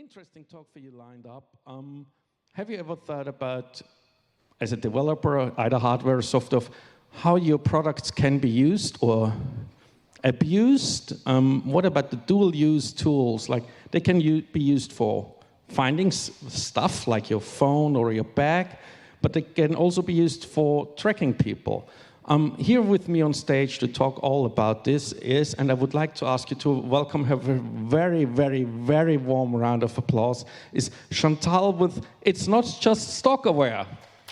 interesting talk for you lined up. Have you ever thought about, as a developer, either hardware or software, how your products can be used or abused? What about the dual-use tools? Like, they can be used for finding stuff like your phone or your bag, but they can also be used for tracking people. Here with me on stage to talk all about this is, and I would like to ask you to welcome her a very, very, very warm round of applause, is Chantal with It's Not Just Stalkerware.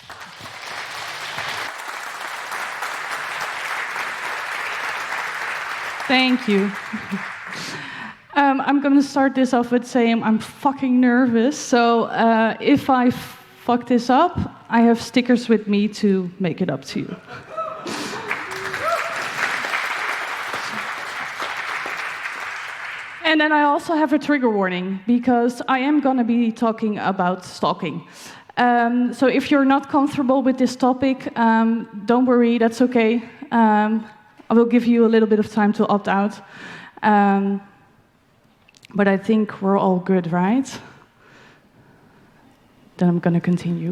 Thank you. I'm going to start this off with saying I'm fucking nervous, so if I fuck this up, I have stickers with me to make it up to you. And then I also have a trigger warning, because I am going to be talking about stalking. So if you're not comfortable with this topic, don't worry, that's okay. I will give you a little bit of time to opt out. But I think we're all good, right? Then I'm going to continue.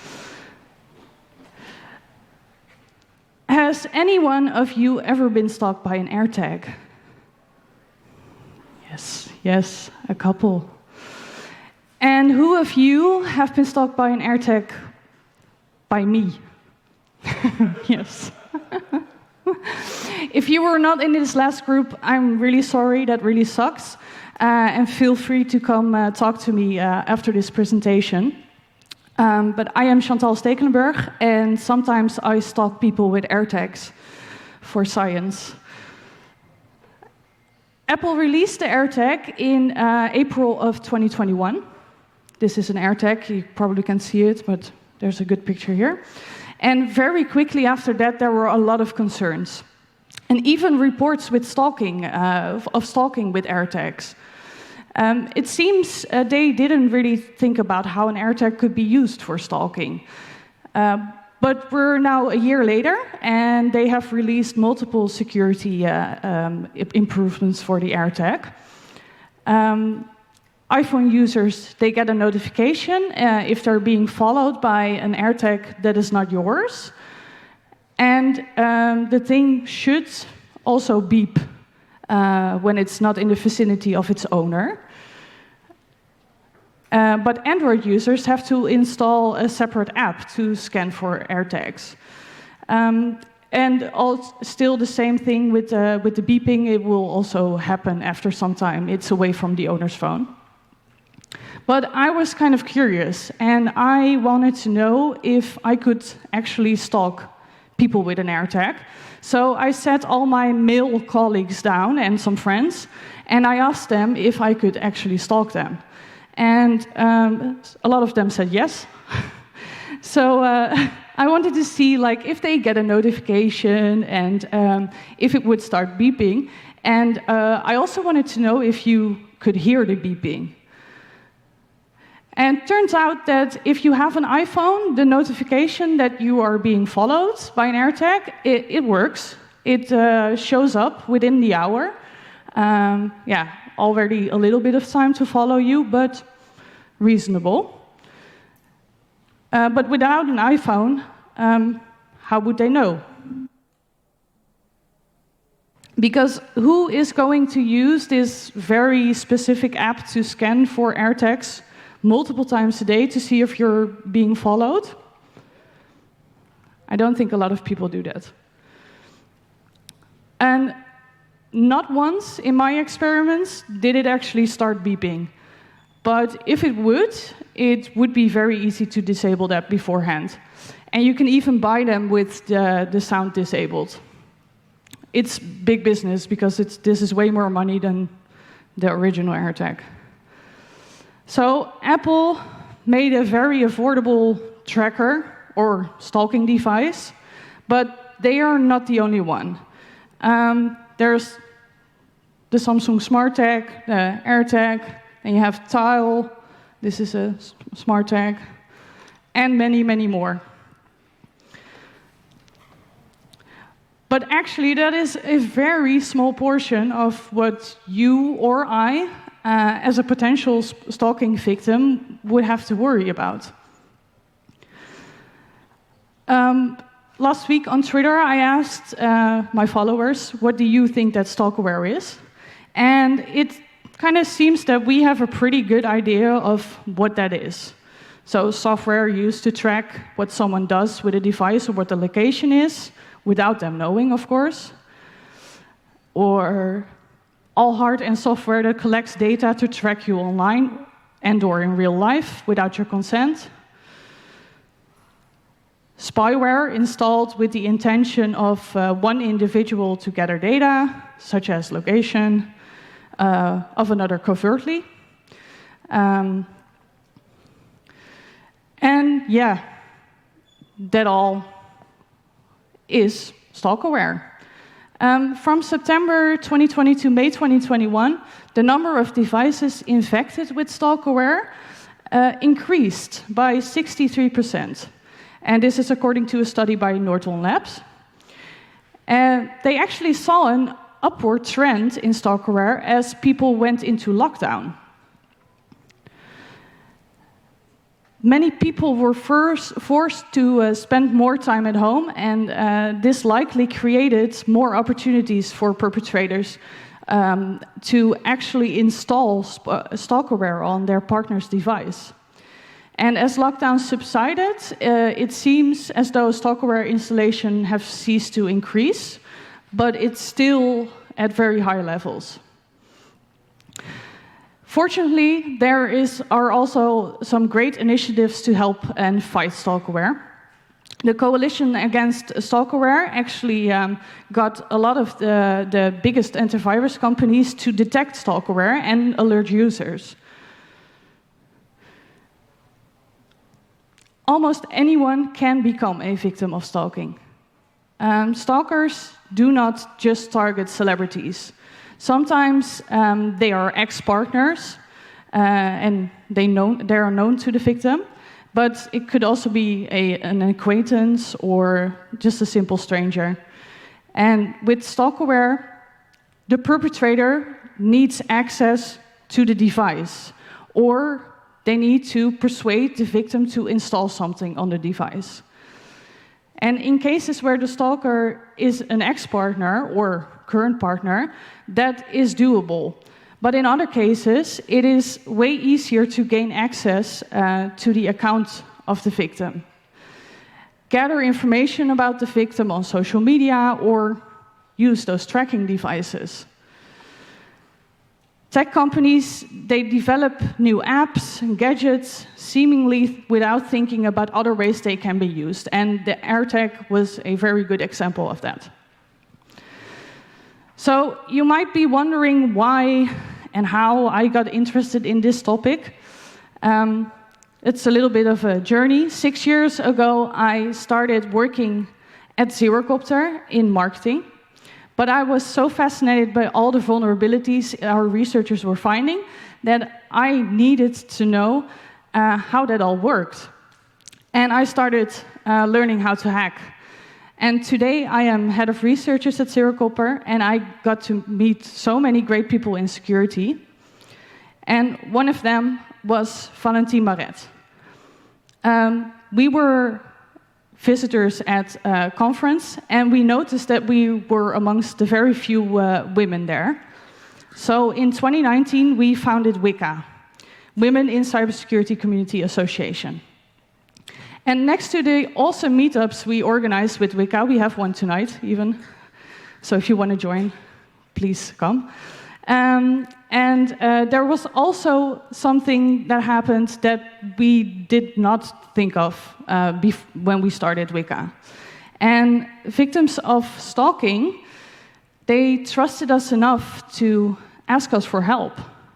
Has any one of you ever been stalked by an AirTag? Yes, a couple. And who of you have been stalked by an AirTag by me? Yes. If you were not in this last group, I'm really sorry, that really sucks. And feel free to come talk to me after this presentation. But I am Chantal Stekelenburg, and sometimes I stalk people with AirTags for science. Apple released the AirTag in April of 2021. This is an AirTag, you probably can't see it, but there's a good picture here. And very quickly after that, there were a lot of concerns. And even reports with stalking, of stalking with AirTags. It seems they didn't really think about how an AirTag could be used for stalking. But we're now a year later, and they have released multiple security improvements for the AirTag. iPhone users, they get a notification if they're being followed by an AirTag that is not yours. And the thing should also beep when it's not in the vicinity of its owner. But Android users have to install a separate app to scan for AirTags. And still the same thing with the beeping, it will also happen after some time. It's away from the owner's phone. But I was kind of curious, and I wanted to know if I could actually stalk people with an AirTag. So I sat all my male colleagues down and some friends, and I asked them if I could actually stalk them. And a lot of them said yes. So I wanted to see, like, if they get a notification and if it would start beeping. And I also wanted to know if you could hear the beeping. And it turns out that if you have an iPhone, the notification that you are being followed by an AirTag, it works. It shows up within the hour. Yeah, already a little bit of time to follow you, but reasonable. But without an iPhone, how would they know? Because who is going to use this very specific app to scan for AirTags multiple times a day to see if you're being followed? I don't think a lot of people do that. And not once in my experiments did it actually start beeping. But if it would be very easy to disable that beforehand. And you can even buy them with the sound disabled. It's big business because this is way more money than the original AirTag. So Apple made a very affordable tracker or stalking device, but they are not the only one. There's the Samsung SmartTag, the AirTag, and you have Tile, this is a SmartTag, and many, many more. But actually, that is a very small portion of what you or I as a potential stalking victim would have to worry about. Last week on Twitter, I asked my followers, what do you think that stalkerware is? And it kind of seems that we have a pretty good idea of what that is. So software used to track what someone does with a device or what the location is, without them knowing, of course. Or all hard and software that collects data to track you online and or in real life without your consent. Spyware installed with the intention of one individual to gather data, such as location, of another covertly. And yeah, that all is stalkerware. From September 2020 to May 2021, the number of devices infected with stalkerware increased by 63%. And this is according to a study by Norton Labs. They actually saw an upward trend in stalkerware as people went into lockdown. Many people were forced to spend more time at home, and this likely created more opportunities for perpetrators to actually install stalkerware on their partner's device. And as lockdown subsided, it seems as though stalkerware installation have ceased to increase, but it's still at very high levels. Fortunately, there are also some great initiatives to help and fight stalkerware. The Coalition Against Stalkerware actually got a lot of the biggest antivirus companies to detect stalkerware and alert users. Almost anyone can become a victim of stalking. Stalkers do not just target celebrities. Sometimes they are ex-partners and they are known to the victim, but it could also be an acquaintance or just a simple stranger. And with stalkerware, the perpetrator needs access to the device, or they need to persuade the victim to install something on the device. And in cases where the stalker is an ex-partner or current partner, that is doable. But in other cases, it is way easier to gain access to the account of the victim. Gather information about the victim on social media or use those tracking devices. Tech companies, they develop new apps and gadgets seemingly without thinking about other ways they can be used. And the AirTag was a very good example of that. So you might be wondering why and how I got interested in this topic. It's a little bit of a journey. 6 years ago, I started working at Zerocopter in marketing. But I was so fascinated by all the vulnerabilities our researchers were finding that I needed to know how that all worked. And I started learning how to hack. And today I am head of researchers at Zerocopter, and I got to meet so many great people in security. And one of them was Valentine Maret. We were visitors at a conference, and we noticed that we were amongst the very few women there. So in 2019, we founded WICA, Women in Cybersecurity Community Association. And next to the awesome meetups we organize with WICA, we have one tonight even, so if you want to join, please come. There was also something that happened that we did not think of when we started WICA. And victims of stalking, they trusted us enough to ask us for help.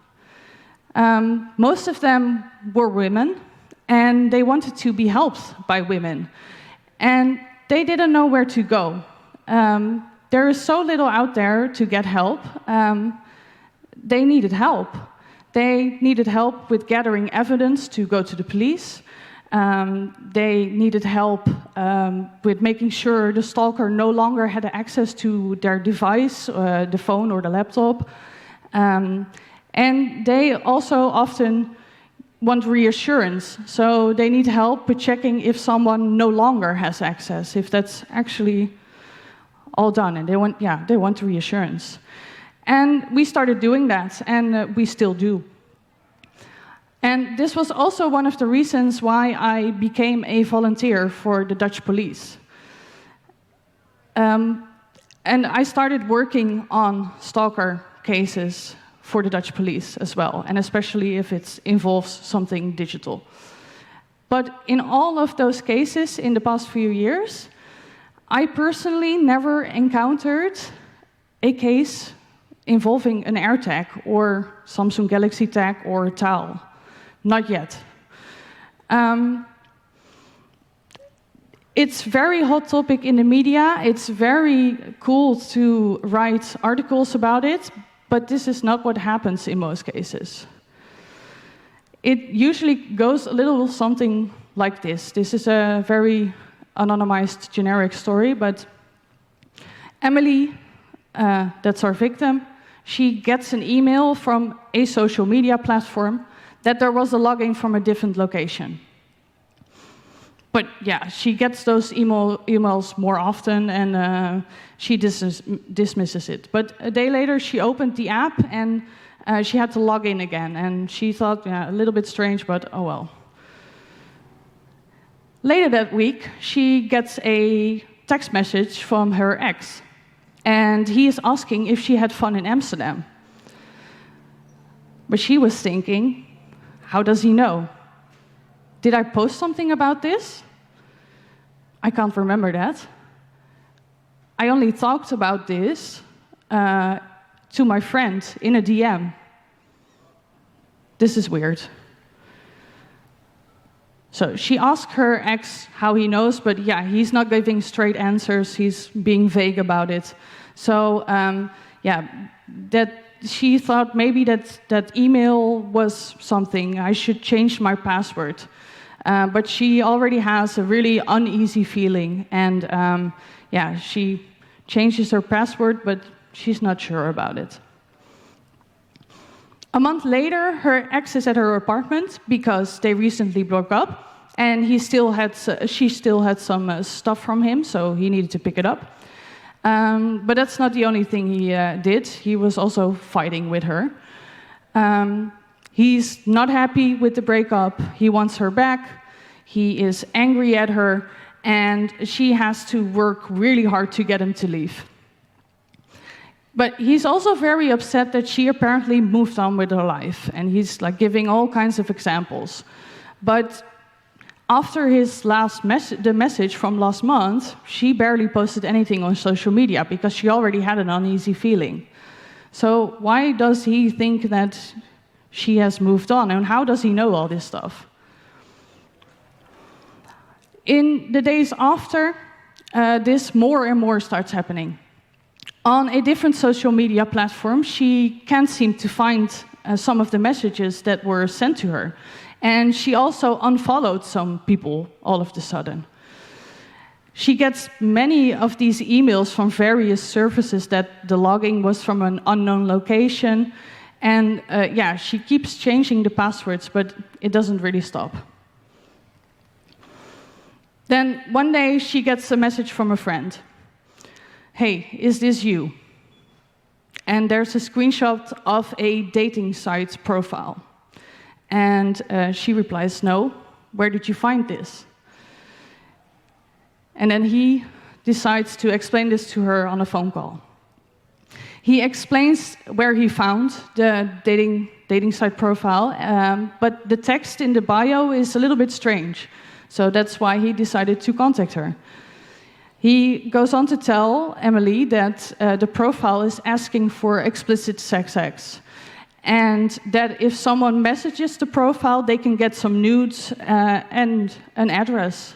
Most of them were women, and they wanted to be helped by women. And they didn't know where to go. There is so little out there to get help. They needed help. They needed help with gathering evidence to go to the police. They needed help with making sure the stalker no longer had access to their device, the phone or the laptop. And they also often want reassurance. So they need help with checking if someone no longer has access, if that's actually all done. And they want reassurance. And we started doing that, and we still do. And this was also one of the reasons why I became a volunteer for the Dutch police. And I started working on stalker cases for the Dutch police as well, and especially if it involves something digital. But in all of those cases in the past few years, I personally never encountered a case involving an AirTag or Samsung Galaxy Tag or TAL. Not yet. It's very hot topic in the media. It's very cool to write articles about it, but this is not what happens in most cases. It usually goes a little something like this. This is a very anonymized, generic story, but Emily, that's our victim, she gets an email from a social media platform that there was a login from a different location. But yeah, she gets those emails more often, and she dismisses it. But a day later, she opened the app, and she had to log in again. And she thought, yeah, a little bit strange, but oh well. Later that week, she gets a text message from her ex. And he is asking if she had fun in Amsterdam. But she was thinking, how does he know? Did I post something about this? I can't remember that. I only talked about this to my friend in a DM. This is weird. So she asked her ex how he knows, but yeah, he's not giving straight answers. He's being vague about it. So that she thought maybe that email was something. I should change my password. But she already has a really uneasy feeling, and she changes her password, but she's not sure about it. A month later, her ex is at her apartment because they recently broke up, and she still had some stuff from him, so he needed to pick it up. But that's not the only thing he did. He was also fighting with her. He's not happy with the breakup. He wants her back. He is angry at her, and she has to work really hard to get him to leave. But he's also very upset that she apparently moved on with her life, and he's like giving all kinds of examples. But after his the message from last month, she barely posted anything on social media because she already had an uneasy feeling. So why does he think that she has moved on, and how does he know all this stuff? In the days after, this more and more starts happening. On a different social media platform, she can't seem to find some of the messages that were sent to her. And she also unfollowed some people all of a sudden. She gets many of these emails from various services that the logging was from an unknown location. And she keeps changing the passwords, but it doesn't really stop. Then one day she gets a message from a friend. Hey, is this you? And there's a screenshot of a dating site profile. And she replies, no, where did you find this? And then he decides to explain this to her on a phone call. He explains where he found the dating site profile, but the text in the bio is a little bit strange. So that's why he decided to contact her. He goes on to tell Emily that the profile is asking for explicit sex acts, and that if someone messages the profile, they can get some nudes and an address.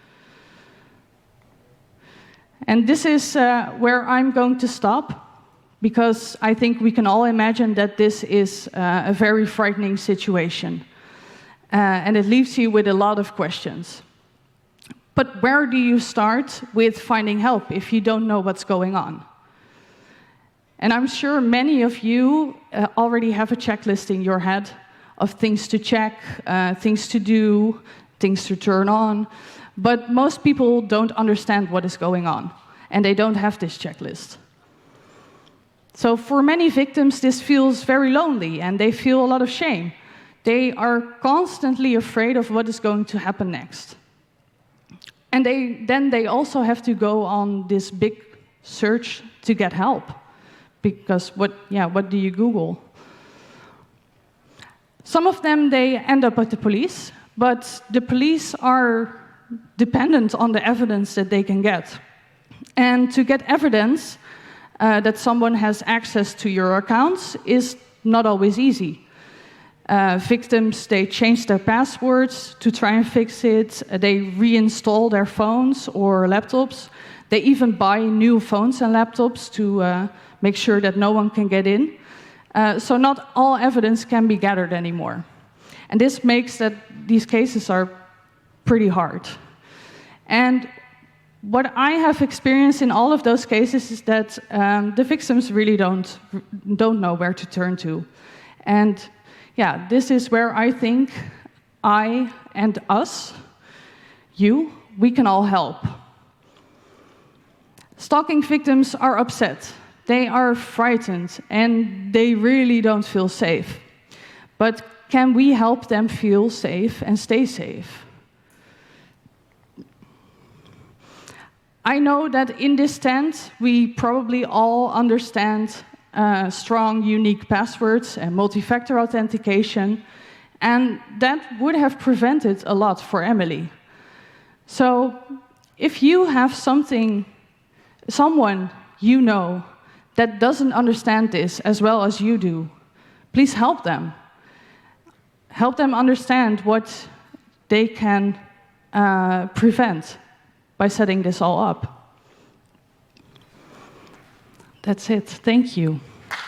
And this is where I'm going to stop, because I think we can all imagine that this is a very frightening situation. And it leaves you with a lot of questions. But where do you start with finding help if you don't know what's going on? And I'm sure many of you already have a checklist in your head of things to check, things to do, things to turn on. But most people don't understand what is going on, and they don't have this checklist. So for many victims, this feels very lonely, and they feel a lot of shame. They are constantly afraid of what is going to happen next. And then they also have to go on this big search to get help. Because what do you Google? Some of them, they end up at the police, but the police are dependent on the evidence that they can get. And to get evidence that someone has access to your accounts is not always easy. Victims, they change their passwords to try and fix it. They reinstall their phones or laptops. They even buy new phones and laptops to make sure that no one can get in. So not all evidence can be gathered anymore. And this makes that these cases are pretty hard. And what I have experienced in all of those cases is that the victims really don't know where to turn to. And yeah, this is where I think I and us, we can all help. Stalking victims are upset. They are frightened, and they really don't feel safe. But can we help them feel safe and stay safe? I know that in this tent, we probably all understand strong, unique passwords and multi-factor authentication, and that would have prevented a lot for Emily. So if you have someone you know that doesn't understand this as well as you do, please help them. Help them understand what they can prevent by setting this all up. That's it. Thank you.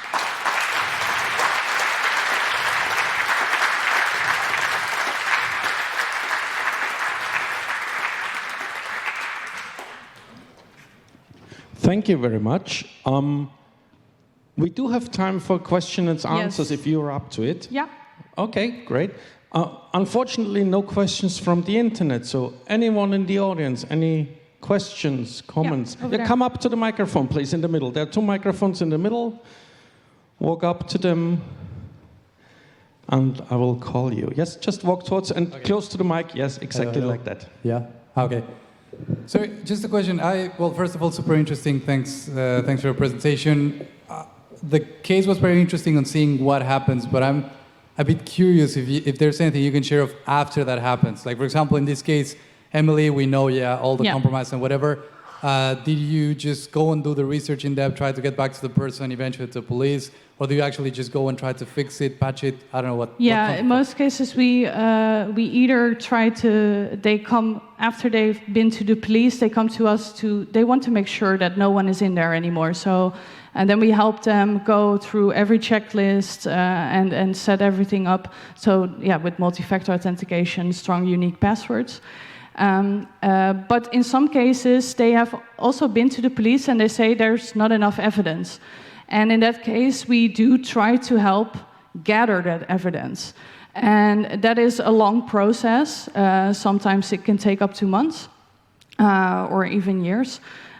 Thank you very much. We do have time for questions and answers if you're up to it. Yeah. Okay, great. Unfortunately, no questions from the internet. So anyone in the audience, any questions, comments? Yeah, come up to the microphone, please, in the middle. There are 2 microphones in the middle. Walk up to them, and I will call you. Yes, just walk towards and close to the mic. Yes, exactly like that. Yeah. Okay. So just a question. Well, first of all, super interesting. Thanks for your presentation. The case was very interesting on seeing what happens, but I'm a bit curious if there's anything you can share of after that happens. Like, for example, in this case, Emily, we know, all the compromise and whatever. Did you just go and do the research in depth, try to get back to the person, eventually to the police, or do you actually just go and try to fix it, patch it? I don't know what. Yeah, in most cases we either try to. They come after they've been to the police. They come to us They want to make sure that no one is in there anymore. So, and then we help them go through every checklist and set everything up. So yeah, with multi-factor authentication, strong, unique passwords. But in some cases, they have also been to the police and they say there's not enough evidence. And in that case, we do try to help gather that evidence. And that is a long process. Sometimes it can take up to months or even years.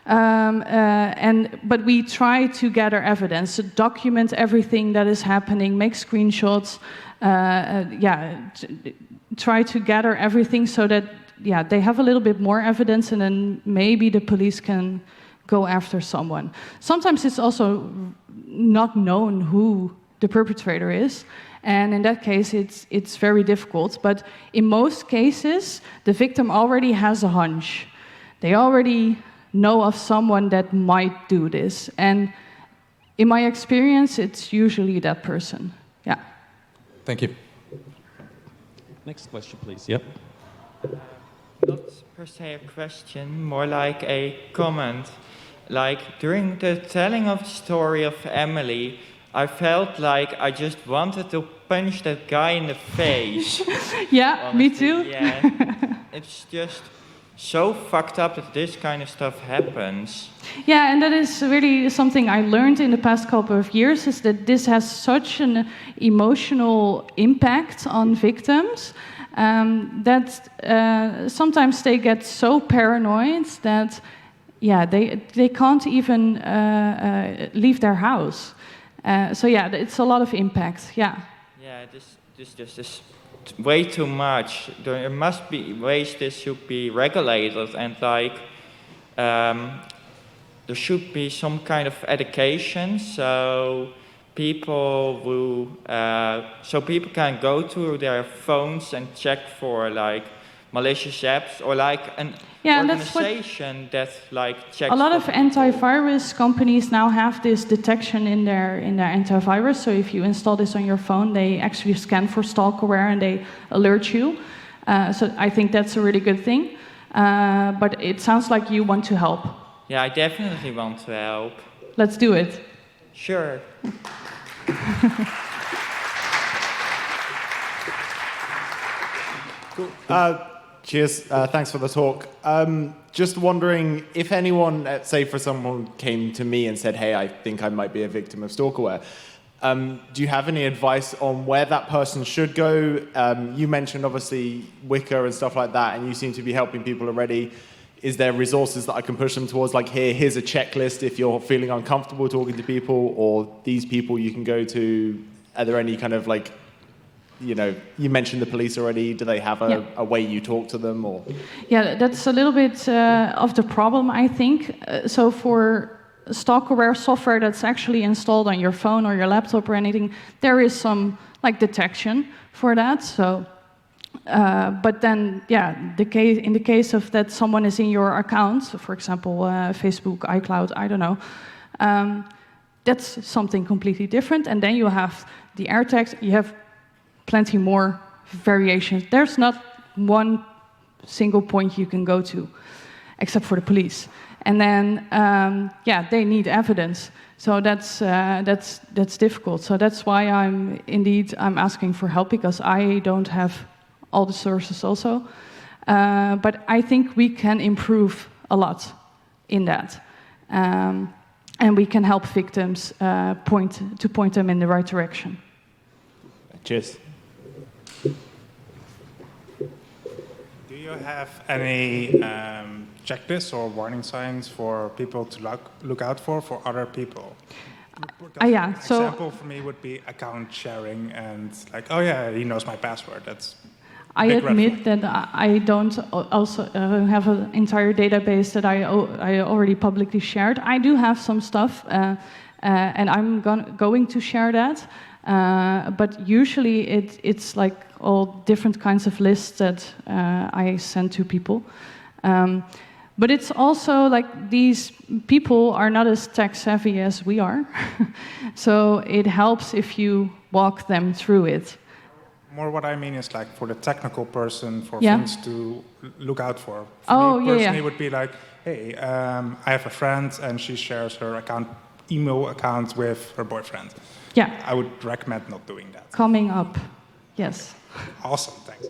But we try to gather evidence, to document everything that is happening, make screenshots, try to gather everything so that they have a little bit more evidence, and then maybe the police can go after someone. Sometimes it's also not known who the perpetrator is, and in that case it's very difficult. But in most cases, the victim already has a hunch. They already know of someone that might do this, and in my experience, it's usually that person. Yeah. Thank you. Next question, please. Yep. Not per se a question, more like a comment. Like, during the telling of the story of Emily, I felt like I just wanted to punch that guy in the face. Yeah, honestly. me too. Yeah, it's just so fucked up that this kind of stuff happens. Yeah, and that is really something I learned in the past couple of years, is that this has such an emotional impact on victims that sometimes they get so paranoid that, yeah, they can't even leave their house. So yeah, it's a lot of impact, yeah. Yeah, this is way too much. There must be ways this should be regulated, and like there should be some kind of education so people can go to their phones and check for like malicious apps, or like an organization that like checks. A lot of antivirus companies now have this detection in their antivirus. So if you install this on your phone, they actually scan for stalkerware and they alert you. So I think that's a really good thing. But it sounds like you want to help. Yeah, I definitely want to help. Let's do it. Sure. Cool. Cheers. Thanks for the talk. Just wondering if anyone, say for someone came to me and said, hey, I think I might be a victim of stalkerware. Do you have any advice on where that person should go? You mentioned obviously Wickr and stuff like that, and you seem to be helping people already. Is there resources that I can push them towards? Like here's a checklist if you're feeling uncomfortable talking to people, or these people you can go to. Are there any kind of like, you know, you mentioned the police already. Do they have a way you talk to them? Or yeah, that's a little bit of the problem, I think. So for stalkerware software that's actually installed on your phone or your laptop or anything, there is some like detection for that. So, but then, yeah, in the case of that someone is in your account, for example, Facebook, iCloud, I don't know, that's something completely different. And then you have the AirTags. You have plenty more variations. There's not one single point you can go to, except for the police. And then, yeah, they need evidence. So that's difficult. So that's why I'm asking for help, because I don't have all the sources also. But I think we can improve a lot in that. And we can help victims point them in the right direction. cheers. Do you have any checklists or warning signs for people to look out for other people? Yeah. An example for me would be account sharing and like, oh yeah, he knows my password. That's I admit that I don't also have an entire database that I already publicly shared. I do have some stuff, and I'm going to share that. But usually it's like all different kinds of lists that I send to people. But it's also like these people are not as tech savvy as we are. So it helps if you walk them through it. More what I mean is like for the technical person, for things to look out for. For me personally, it would be like, hey, I have a friend and she shares her email account with her boyfriend. Yeah. I would recommend not doing that. Coming up, yes. Awesome, thanks.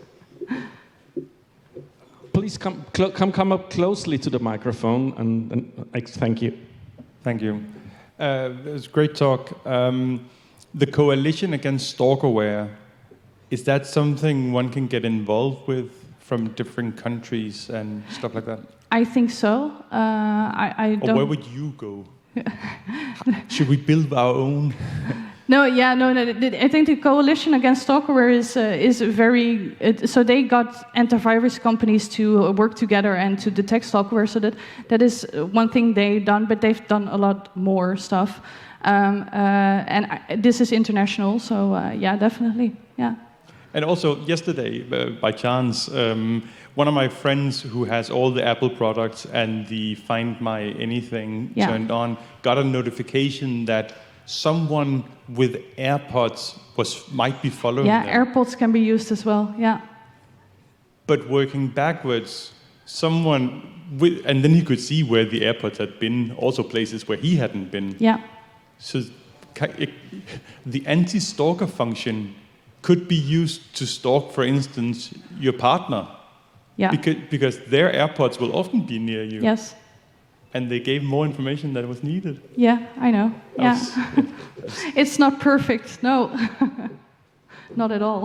Please come up closely to the microphone and thank you. Thank you. It was a great talk. The Coalition Against Stalkerware, is that something one can get involved with from different countries and stuff like that? I think so. I don't. Or where would you go? Should we build our own? No. I think the Coalition Against Stalkerware is very. So they got antivirus companies to work together and to detect stalkerware. So that is one thing they've done, but they've done a lot more stuff. And this is international, so yeah, definitely, yeah. And also, yesterday, by chance, one of my friends who has all the Apple products and the Find My Anything turned on, got a notification that someone with AirPods might be following them. Yeah, AirPods can be used as well, yeah. But working backwards, someone and then he could see where the AirPods had been, also places where he hadn't been. Yeah. So the anti-stalker function could be used to stalk, for instance, your partner Yeah. Because their AirPods will often be near you. Yes. And they gave more information than was needed. Yeah, I know. Yeah. It's not perfect, no. Not at all.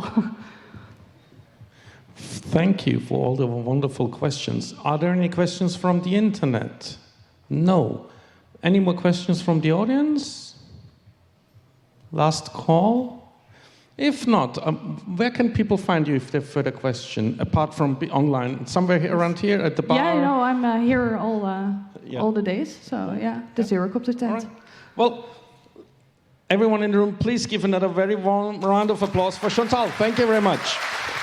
Thank you for all the wonderful questions. Are there any questions from the internet? No. Any more questions from the audience? Last call? If not, where can people find you if they have further questions, apart from online? Somewhere around here at the bar? Yeah, no, I'm here all the days. So yeah, the Zerocopter tent. Right. Well, everyone in the room, please give another very warm round of applause for Chantal. Thank you very much.